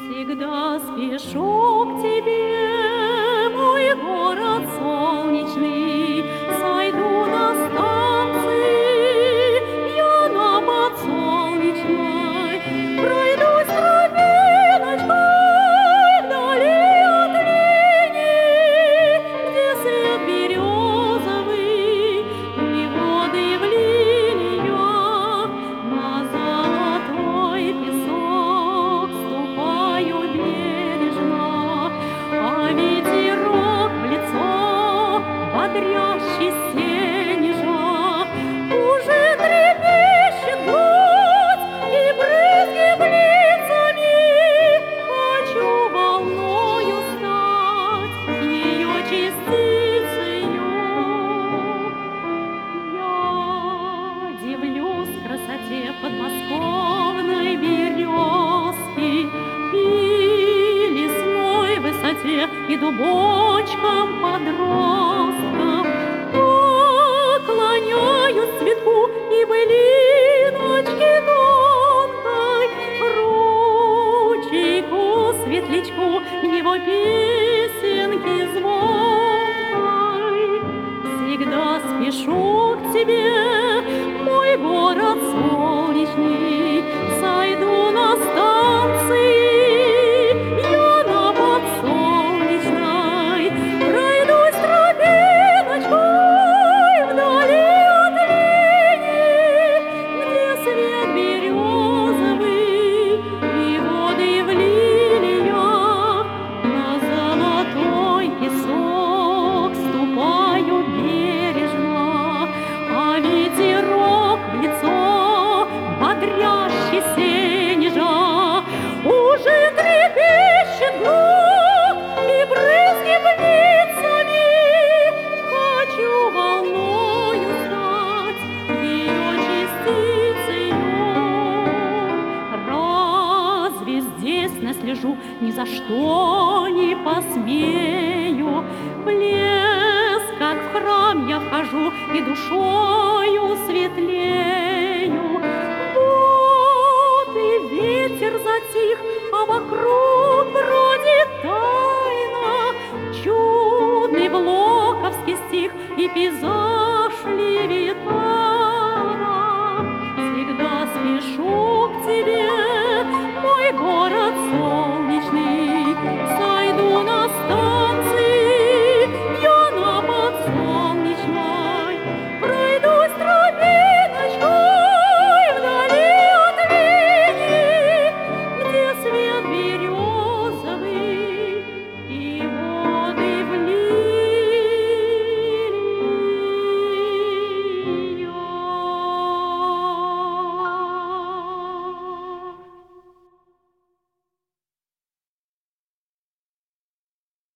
Всегда спешу к тебе, мой город солнечный, сойду на станции, я на Подсолнечной, пройдусь тропиночкой вдали от линии, где свет березовый и воды в линиях на золотой песок ступаю бережно, а ветерок в лицо, бодрящий сенежа, уже трепещет грудь и брызги лицами. Хочу волною стать ее частицею. Я дивлюсь красоте подмосковной березки и лесной высоте, и дубочкам подросткам. Поклоняюсь цветку и былиночке тонкой, ручейку, светлячку, его песенки звонкой. Всегда спешу к тебе, мой город солнечный, сойду на станции, я на Подсолнечной, пройдусь тропиночкой вдали от линии, где свет березовый и воды в линиях, на золотой песок ступаю бережно, а ветерок в лицо, бодрящий сенежа, уже трепещет грудь и брызги лицами. Хочу волною стать ее частицею. Разве здесь наслежу, ни за что не посмею. В лес, как в храм, я вхожу и душою светлею. Вот и ветер затих, а вокруг